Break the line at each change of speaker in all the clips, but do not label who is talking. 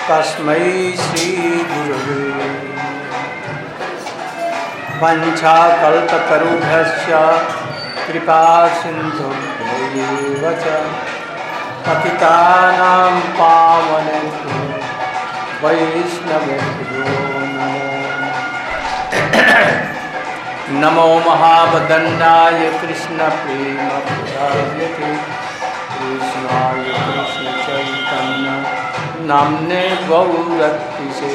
तस्मै श्री गुरवे वंशाकल्पतरुभ्यश्च कृपा सिन्धुभ्यैव च पतितानां पावनेभ्यो वैष्णवेभ्यो नमो महावदन्नाय कृष्णप्रेमप्रदायते कृष्णाय कृष्णचैतन्य नाम्ने गौरतिसे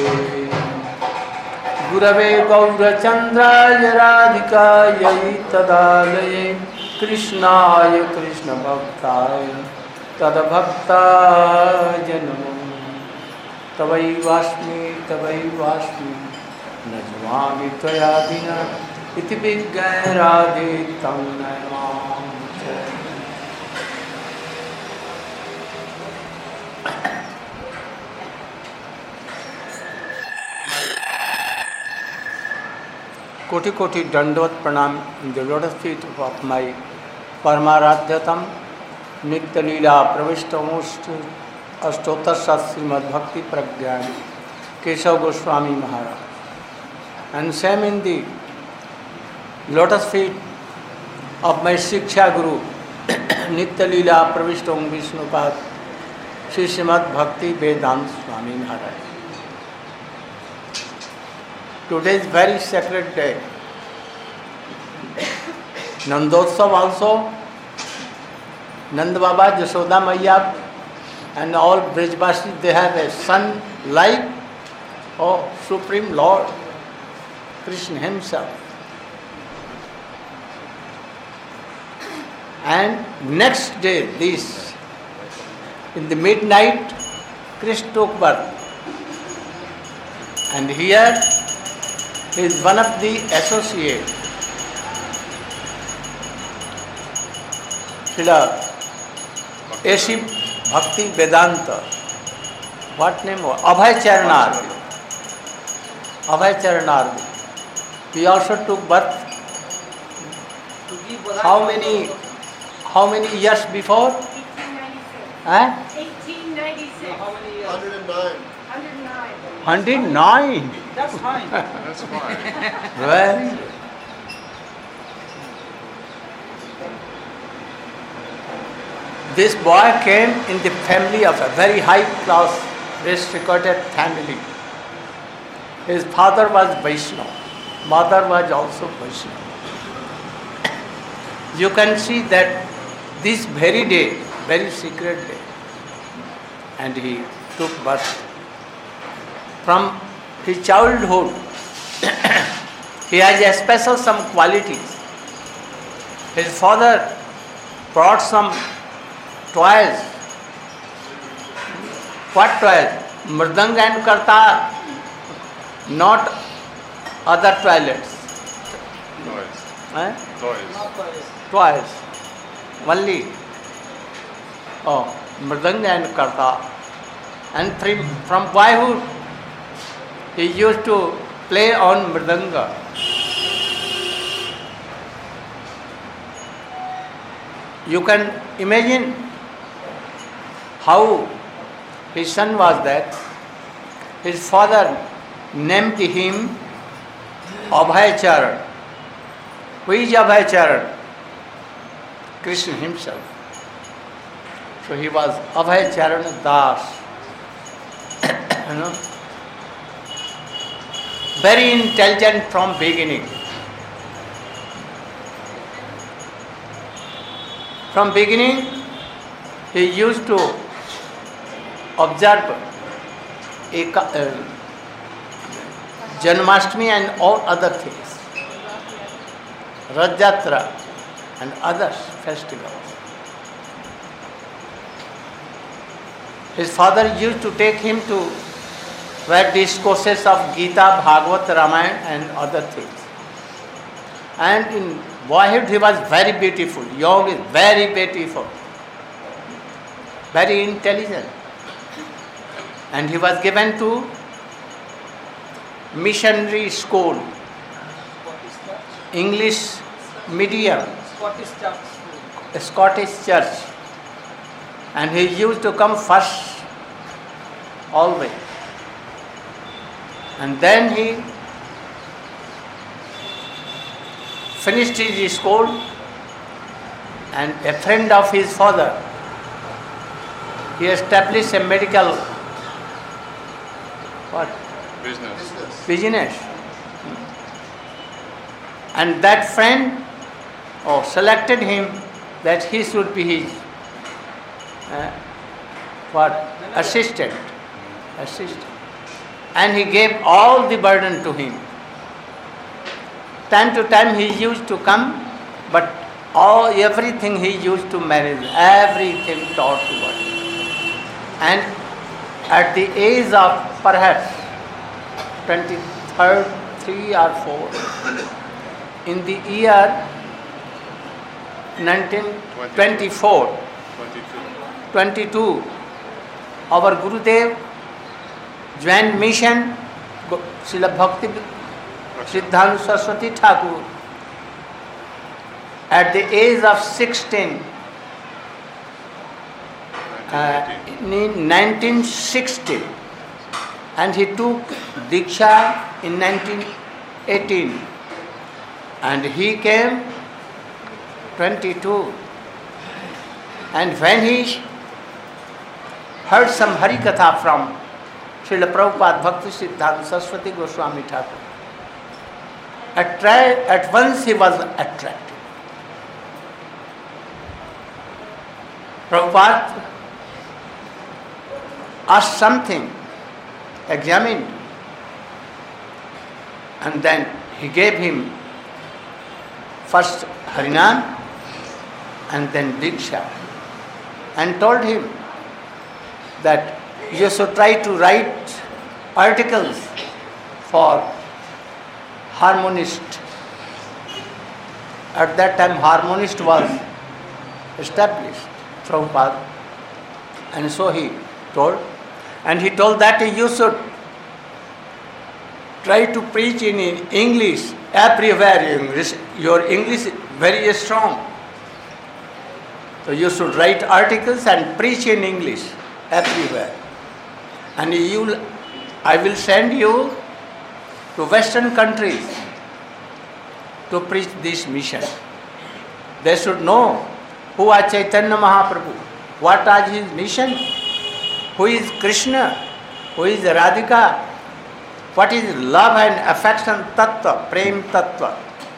गुरवे गौरचन्द्राय राधिकायै तदालये कृष्णाय कृष्णभक्ताय तद्भक्ताय नमो तवैवास्मि न ज्ञामि त्वया विना इति विज्ञाय राधे तं नमामि। कोटि कोटि दंडवत प्रणाम in the lotus feet of my परमाराध्यतम नित्य लीला प्रविष्ट अष्टोत्तर श्रीमद् भक्ति प्रज्ञान केशव गोस्वामी महाराज and same in the lotus feet of my Shiksha Guru Nitya Leela Pravishtam Vishnupad Sri Srimad Bhakti Vedanta Swami Maharaj. Today is very sacred day. Nandotsav also, Nand Baba, Jashoda Maiya and all Brijbasis, they have a son like Supreme Lord Krishna himself. And next day, in the midnight, Krishna took birth. And here is one of the associates, Srila A.C. Bhakti Vedanta. What name was? Abhay Charanarvi. Abhay Charanarvi. He also took birth. How many years before?
1896.
How many years?
109.
109.
That's fine.
That's fine.
Well, this boy came in the family of a very high class, restricted family. His father was Vaishnava. Mother was also Vaishnava. You can see that this very day, very secret day, and he took birth. From his childhood, he has a special some qualities. His father brought some toys. What toys? Mridanga and kartar, not other toilets.
Toys.
Toys.
Not toys.
Toys. Only. Mridanga and kartar. And from boyhood, he used to play on mridanga. You can imagine how his son was that. His father named him Abhay Charan. Who is Abhay Charan? Krishna himself. So he was Abhay Charan Das. Very intelligent from beginning. From beginning, he used to observe Janmashtami and all other things, Rath Yatra and other festivals. His father used to take him to where discourses of Gita, Bhagavad, Ramayana and other things. And in boyhood he was very beautiful. Young is very beautiful, very intelligent. And he was given to missionary school, English medium, Scottish church. And he used to come first always. And then he finished his school, and a friend of his father, he established a medical business. And that friend selected him that he should be his assistant. And he gave all the burden to him. Time to time he used to come, but everything he used to manage, everything taught to us. And at the age of perhaps 23 or 4, in the year 1922, our Gurudev joined mission, Srila Bhakti Siddhanta Saraswati Thakur, at the age of 16, in 1960, and he took Diksha in 1918, and he came 22. And when he heard some Harikatha from Srila Prabhupada Bhakti Siddhanta Saraswati Goswami Thakur, at once he was attracted. Prabhupada asked something, examined, and then he gave him first Harinam and then Diksha, and told him that you should try to write articles for harmonist. At that time harmonist was established, Prabhupada, and so he told, and he told that you should try to preach in English everywhere. Your English is very strong, so you should write articles and preach in English everywhere. And I will send you to Western countries to preach this mission. They should know who are Chaitanya Mahaprabhu, what are his mission, who is Krishna, who is Radhika, what is love and affection tattva, prem tattva.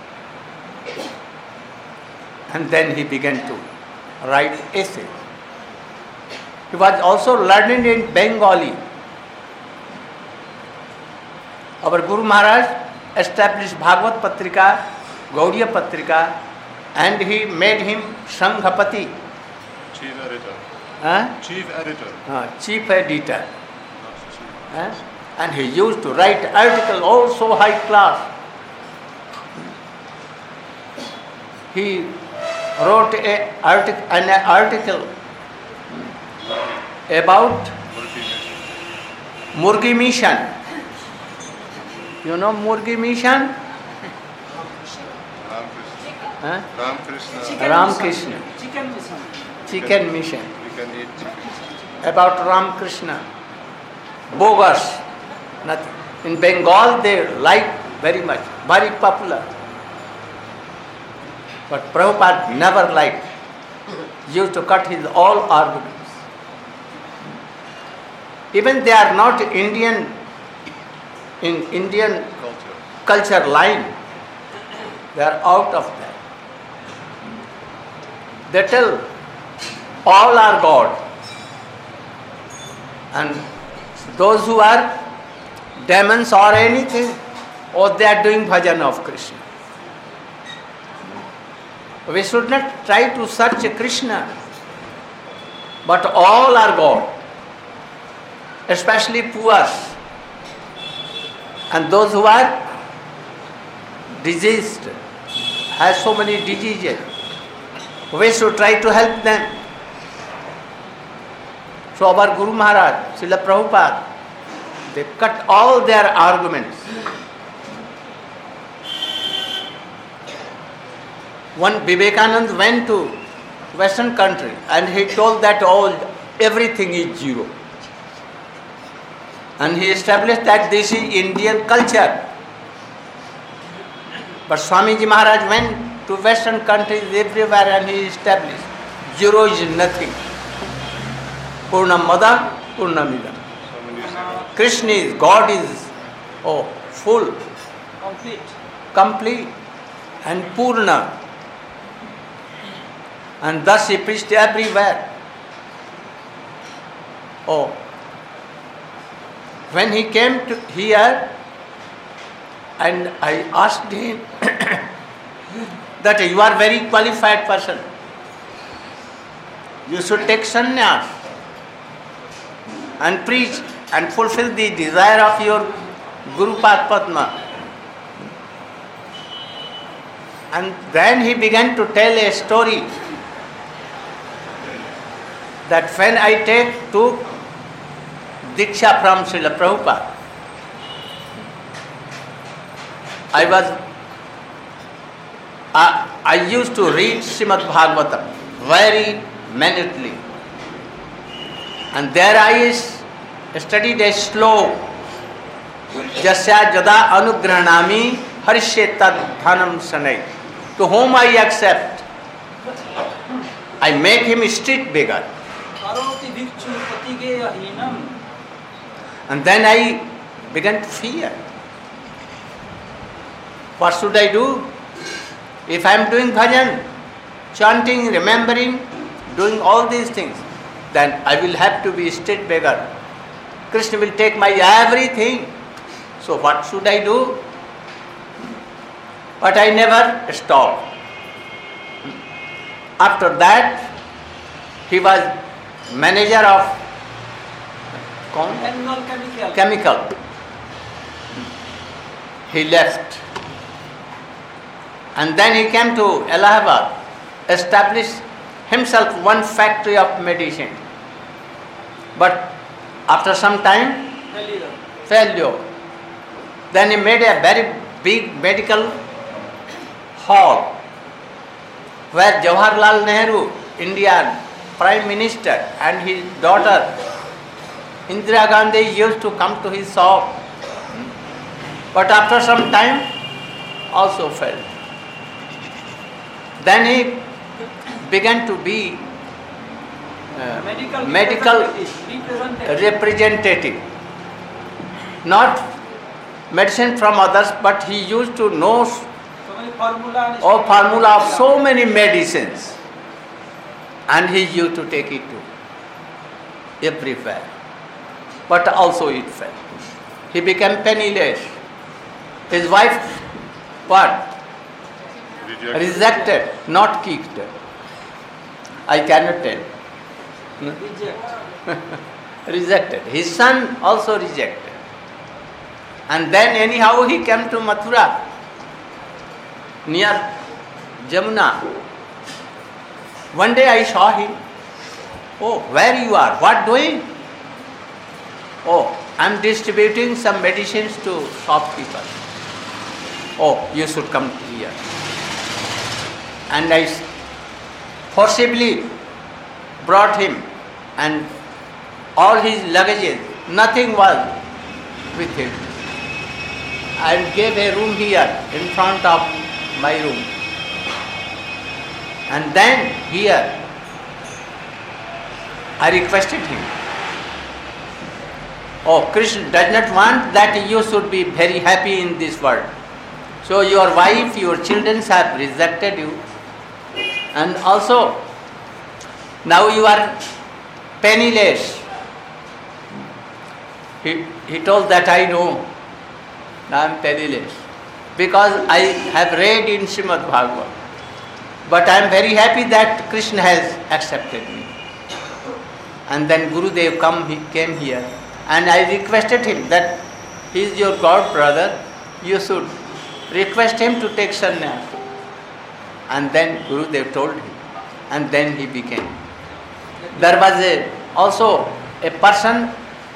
And then he began to write essays. He was also learned in Bengali. Our Guru Maharaj established Bhagavad Patrika, Gaudiya Patrika, and he made him Sanghapati.
Chief editor. Chief editor.
Chief editor. And he used to write articles also high class. He wrote an article about Murgi Mission. You know Murgi Mission? Ramakrishna. Chicken mission.
You can eat chicken.
About Ramakrishna. Bogus. Nothing. In Bengal they like very much, very popular. But Prabhupada never liked. Used to cut his all arguments. Even they are not Indian, in Indian culture line. They are out of that. They tell all are God. And those who are demons or anything, or they are doing bhajan of Krishna. We should not try to search Krishna, but all are God, especially poor and those who are diseased, have so many diseases. We should try to help them. So our Guru Maharaj, Srila Prabhupada, they cut all their arguments. One Vivekananda went to Western country and he told that everything is zero. And he established that this is Indian culture. But Swamiji Maharaj went to Western countries everywhere and he established zero is nothing. Purnamada, Purnamidam. Krishna is, God is, full, complete and Purna. And thus he preached everywhere. When he came to here, and I asked him that you are very qualified person. You should take sannyas and preach and fulfill the desire of your Guru Padma. And then he began to tell a story that when I took Diksha from Srila Prabhupada, I used to read Srimad Bhagavatam very minutely. And there I studied a sloka, Jasya Jada Anugrahanami Harishye Tad Dhanam Sanai. To whom I accept, I make him a street beggar. And then I began to fear. What should I do? If I am doing bhajan, chanting, remembering, doing all these things, then I will have to be a street beggar. Krishna will take my everything. So what should I do? But I never stopped. After that, he was manager of chemical. He left. And then he came to Allahabad, established himself one factory of medicine. But after some time, failure. Then he made a very big medical hall where Jawaharlal Nehru, Indian Prime Minister, and his daughter Indira Gandhi used to come to his shop. But after some time, also failed. Then he began to be medical representative. Not medicine from others, but he used to know formula of so many medicines. And he used to take it to everywhere. But also it failed. He became penniless. His wife, what? Rejected, not kicked. I cannot tell. Rejected. His son also rejected. And then anyhow he came to Mathura, near Jamuna. One day I saw him. Oh, where you are? What doing? Oh, I am distributing some medicines to shopkeepers. Oh, you should come here. And I forcibly brought him, and all his luggages, nothing was with him. I gave a room here in front of my room. And then here I requested him. Oh, Krishna does not want that you should be very happy in this world. So your wife, your children have rejected you. And also, now you are penniless. He told that I know. Now I am penniless. Because I have read in Srimad Bhagavatam. But I am very happy that Krishna has accepted me. And then Gurudev came here. And I requested him that he is your god brother. You should request him to take sannyas. And then Gurudev told him. And then he became. There was also a person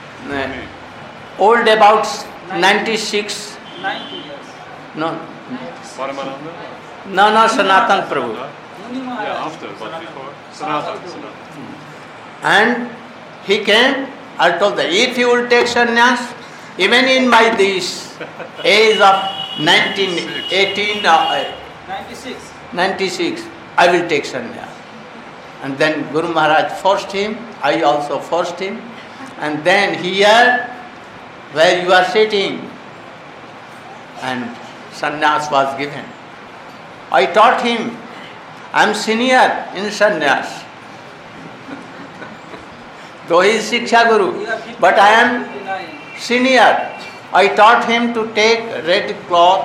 old about 96.
90 years.
No,
Paramananda?
Sanatan Prabhu.
Yeah, after, but before. Sanatan.
And he came I told them, if you will take sannyas, even in my this age of 96, I will take sannyas. And then Guru Maharaj forced him, I also forced him. And then here, where you are sitting, and sannyas was given. I taught him, I am senior in sannyas. Though he is Shiksha Guru, but I am senior. I taught him to take red cloth,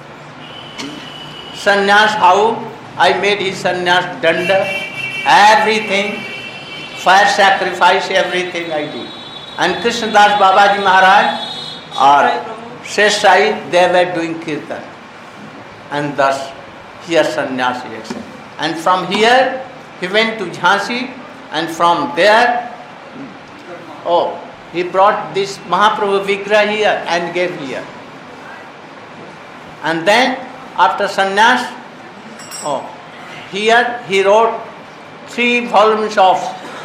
sannyas, how I made his sannyas danda, everything, fire sacrifice, everything I did. And Krishnadas Babaji Maharaj or Shesh Sai, they were doing kirtan. And thus, here sannyas he accepted. And from here, he went to Jhansi, and from there, he brought this Mahaprabhu Vigrah here and gave here. And then, after sannyas, here he wrote 3 volumes of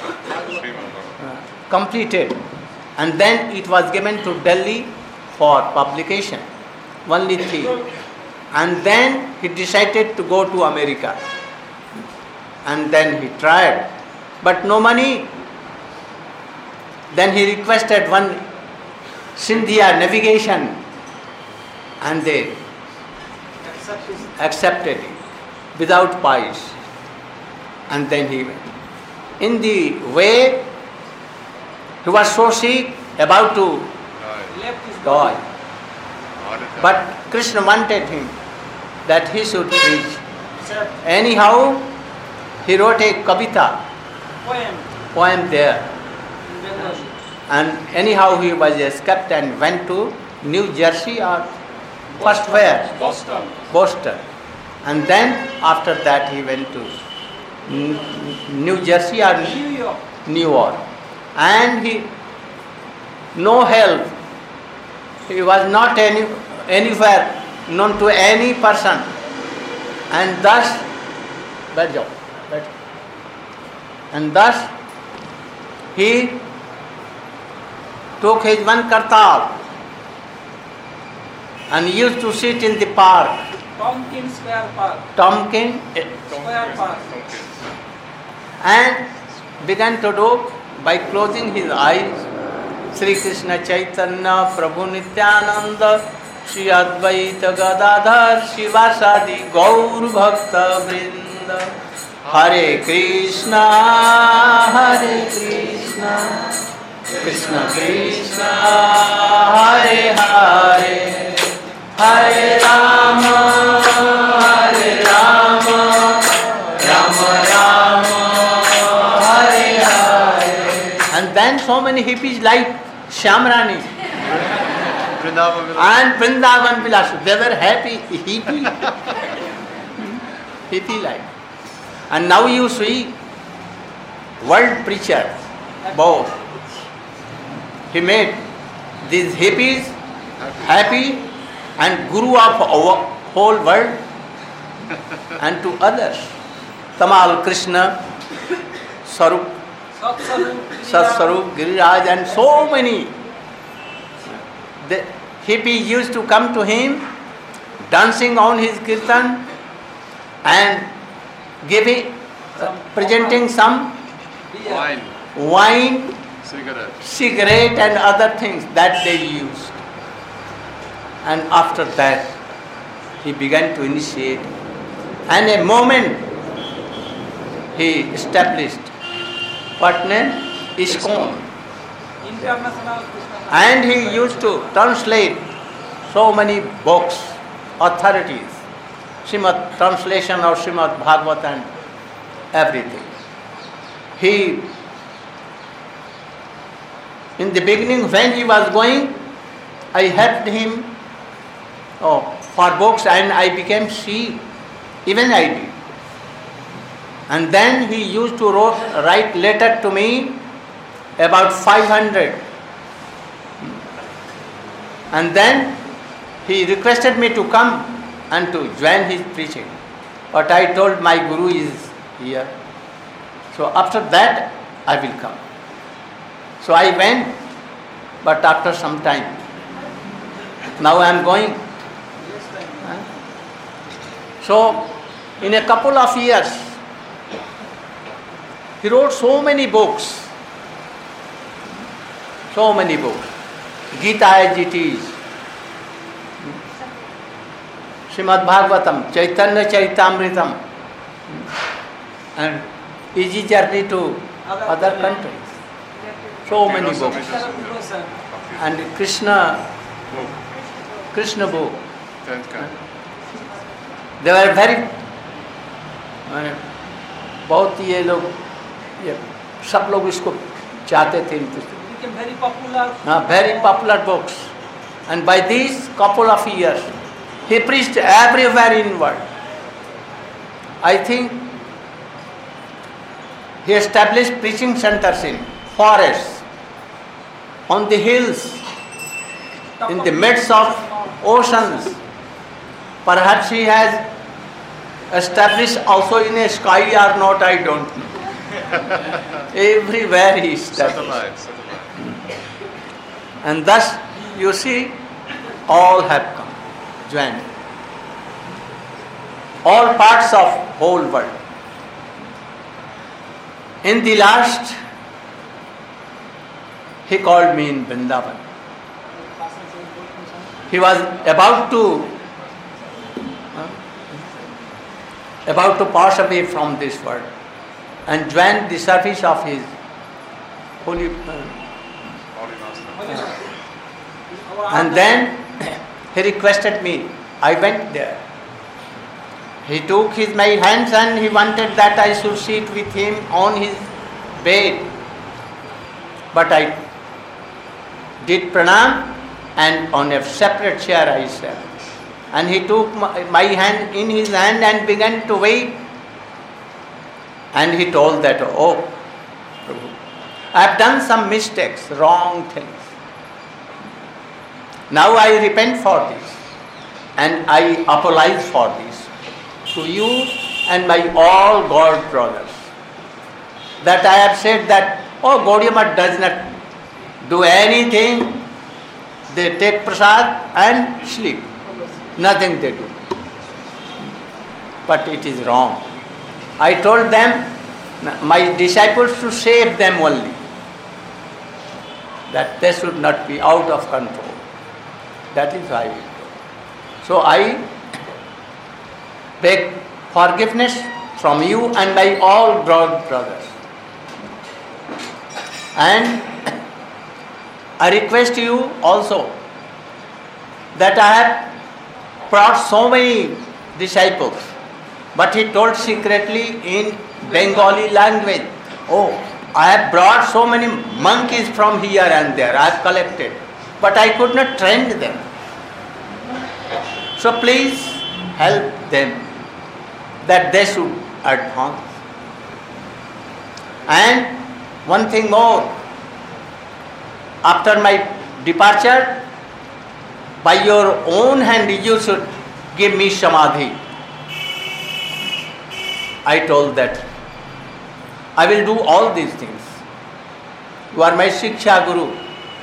completed. And then it was given to Delhi for publication. Only 3. And then he decided to go to America. And then he tried. But no money. Then he requested one Scindia navigation. And they accepted it without pies. And then he went. In the way, he was so sick, about to die. But Krishna wanted him that he should preach. Anyhow, he wrote a kavita, poem there. And anyhow, he was escaped and went to New Jersey or first where? Boston. And then after that he went to New Jersey or New York. And he, no help. He was not anywhere known to any person. And thus, he took his one kartal and used to sit in the park.
Tompkins Square Park.
Tompkins
Square Park.
And began to do by closing his eyes. Sri Krishna Chaitanya Prabhu Nityananda Shri Advaita Gadadhar Shivasadi Gaur Bhakta Vrinda Hare Krishna Krishna Krishna Hare Hare Hare Rama Rama Rama Hare Hare. And then so many hippies like Shyamrani and Vrindavan Vilas, they were happy, hippie like. And now you see world preacher, both. He made these hippies happy and guru of our whole world and to others. Tamal Krishna, Sarup, Sat-Sarup, Giriraj and so many. The hippies used to come to him dancing on his kirtan and giving, presenting some wine, cigarette and other things that they used. And after that, he began to initiate. And a moment, he established what name? ISKCON. And he used to translate so many books, authorities, Srimad translation of Srimad Bhagavatam and everything. He, in the beginning when he was going, I helped him for books and I became C. Even I did. And then he used to write letter to me, about 500. And then he requested me to come and to join his preaching. But I told my Guru is here. So after that, I will come. So I went, but after some time. Now I am going. So, in a couple of years, he wrote so many books. So many books. Gita as it is, Srimad Bhagavatam, Chaitanya Charitamritam, and Easy Journey to other countries. So many books. And Krishna book.
10th canto.
They were very, बहुत ये लोग, सब लोग इसको चाहते थे.
Became very popular.
Very popular books. And by these couple of years, he preached everywhere in world. I think he established preaching centers in forests, on the hills, in the midst of oceans. Perhaps he has established also in a sky or not, I don't know. Everywhere he established.
Satellite.
And thus, you see, all have come, joined. All parts of whole world. In the last, he called me in Vrindavan. He was about to pass away from this world and join the service of his holy.
Holy Master.
And then he requested me. I went there. He took my hands and he wanted that I should sit with him on his bed. But I did pranam and on a separate chair I sat. And he took my hand in his hand and began to weep. And he told that, oh, Prabhu, I have done some mistakes, wrong things. Now I repent for this and I apologize for this to you and my all God brothers. That I have said that, oh, Gaudiya Math does not do anything. They take prasad and sleep. Nothing they do. But it is wrong. I told them, my disciples to save them only. That they should not be out of control. That is why we do. So I beg forgiveness from you and my all brothers. And I request you also that I have brought so many disciples, but he told secretly in Bengali language, oh, I have brought so many monkeys from here and there, I have collected, but I could not train them. So please help them that they should advance. And one thing more, after my departure, by your own hand you should give me samadhi. I told that I will do all these things. You are my Shiksha Guru.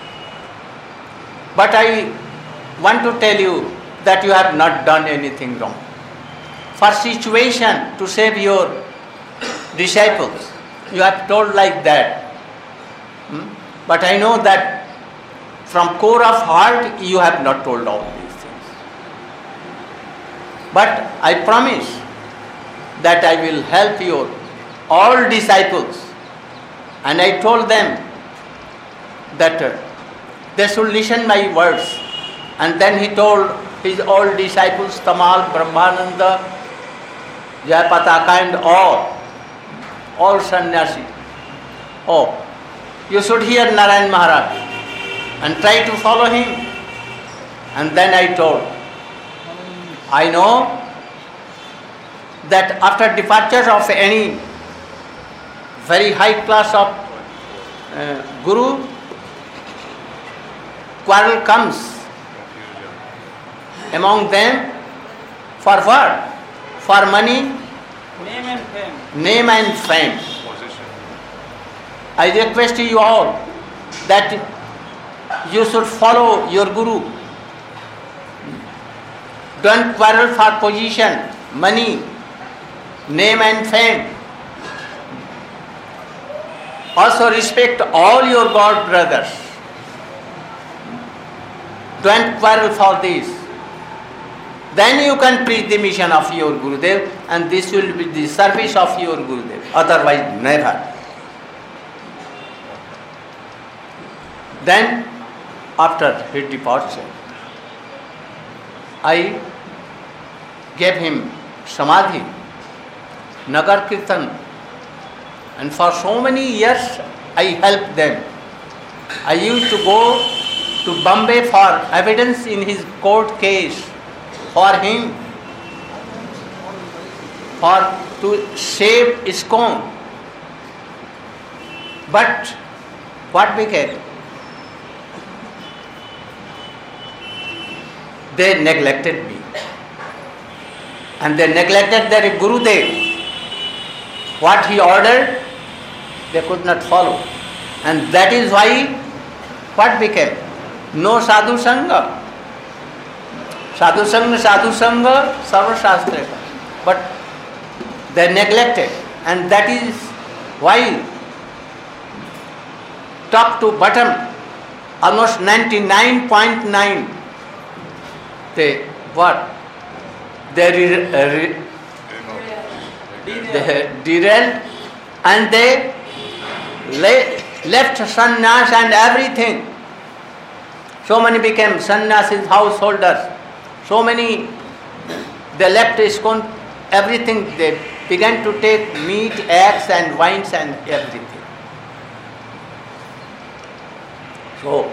But I want to tell you that you have not done anything wrong. For situation to save your disciples, you have told like that. But I know that from core of heart you have not told all these things. But I promise that I will help your all disciples. And I told them that they should listen my words. And then he told his all disciples, Tamal, Brahmananda, Jayapataka and all sannyasi. Oh, you should hear Narayan Maharaj and try to follow him. And then I told, I know that after departure of any very high class of Guru, quarrel comes among them for what? For money,
Name and fame.
name and fame.
Position.
I request you all that you should follow your Guru. Don't quarrel for position, money, name and fame. Also respect all your God brothers. Don't quarrel for this. Then you can preach the mission of your Gurudev, and this will be the service of your Gurudev. Otherwise, never. Then, after his departure, I gave him Samadhi, Nagar Kirtan, and for so many years I helped them. I used to go to Bombay for evidence in his court case for him, to save ISKCON. But what became? They neglected me. And they neglected their Gurudev. What he ordered, they could not follow. And that is why, what became? No sadhu sangha. Sadhu sangha, sarva shastra. But they neglected. And that is why, top to bottom, almost 99.9, they what? They derailed, and they left sannyas and everything. So many became sannyasis, householders. So many, they left ISKCON, everything. They began to take meat, eggs and wines and everything. So,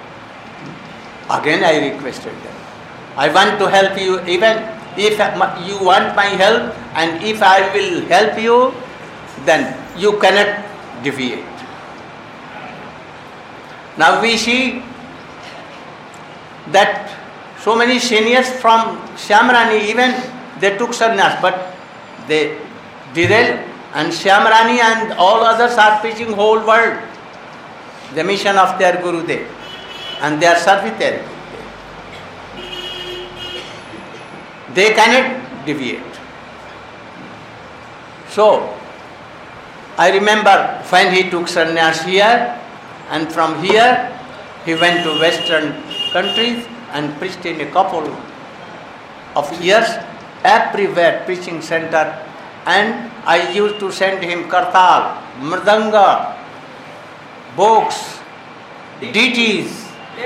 again I requested them. I want to help you, even if you want my help, and if I will help you, then you cannot deviate. Now we see that so many seniors from Shyamrani, even they took sannyas, but they derailed, and Shyamrani and all others are preaching whole world the mission of their Gurudev, and they are servitors. They cannot deviate. So, I remember when he took sannyas here, and from here he went to western countries and preached in a couple of years, everywhere preaching center, and I used to send him kartal, mridanga, books, deities,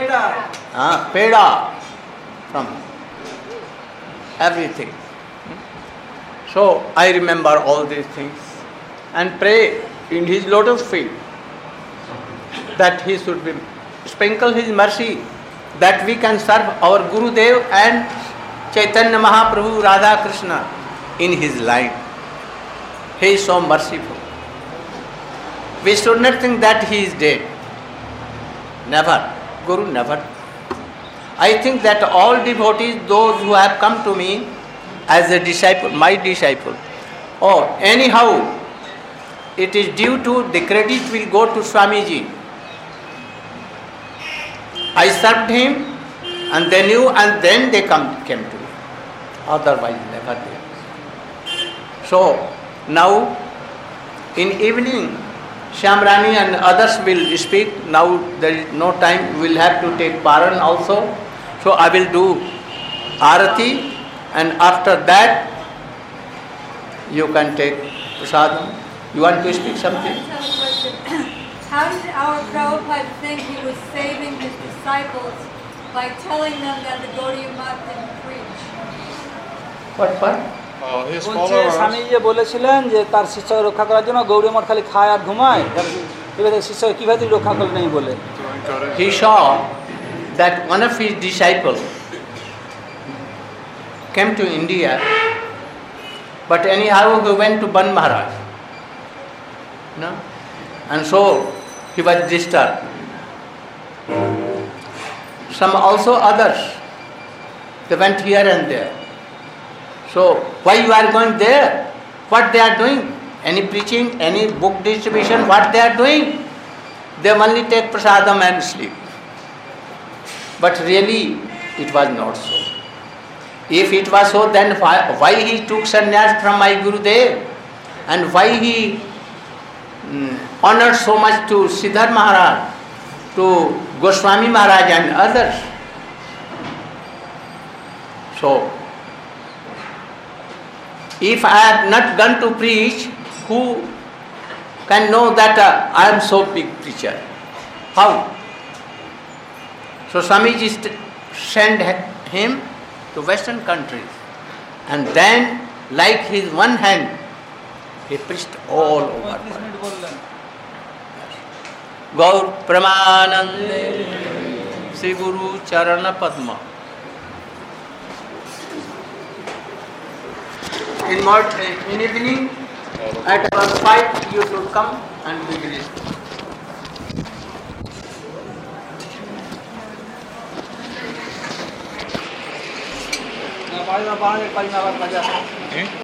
peda, from everything. So I remember all these things and pray in his lotus feet that he should be sprinkle his mercy, that we can serve our Gurudev and Chaitanya Mahaprabhu, Radha Krishna in his line. He is so merciful. We should not think that he is dead. Never. Guru never. I think that all devotees, those who have come to me as a disciple, my disciple, or anyhow, it is due to the credit will go to Swamiji. I served him, and they knew, and then they came to me. Otherwise, never there. So now, in evening, Shyamrani and others will speak. Now there is no time. We will have to take Paran also. So I will do Arati, and after that you can take Prasadam. You want to speak something?
How did our Prabhupada think he was saving his disciples by telling them that the Gaudiya Math didn't preach?
What?
His
বলছে
followers,
স্বামী যে বলেছিলেন যে তার শিষ্যকে রক্ষা করার জন্য গৌড়ী মঠ খালি খায় আর ঘুমায়, এবারে শিষ্যকে কিভাবে তিনি রক্ষা করলেন এই বলে।
He saw that one of his disciples came to India, but anyhow he went to Ban Maharaj. No? And so he was disturbed. Some also others, they went here and there. So why you are going there? What they are doing? Any preaching, any book distribution, what they are doing? they only take prasadam and sleep. But really, it was not so. If it was so, then why he took sannyas from my Gurudev? And why he honored so much to Siddhar Maharaj, to Goswami Maharaj and others? So, if I have not gone to preach, who can know that I am so big preacher? How? So Swamiji sent him to Western countries, and then, like his one hand, he preached all over. Gaur Pramanande Sri Guru Charana Padma. In evening, at about 5, you should come and be released.
Nah, paling apa?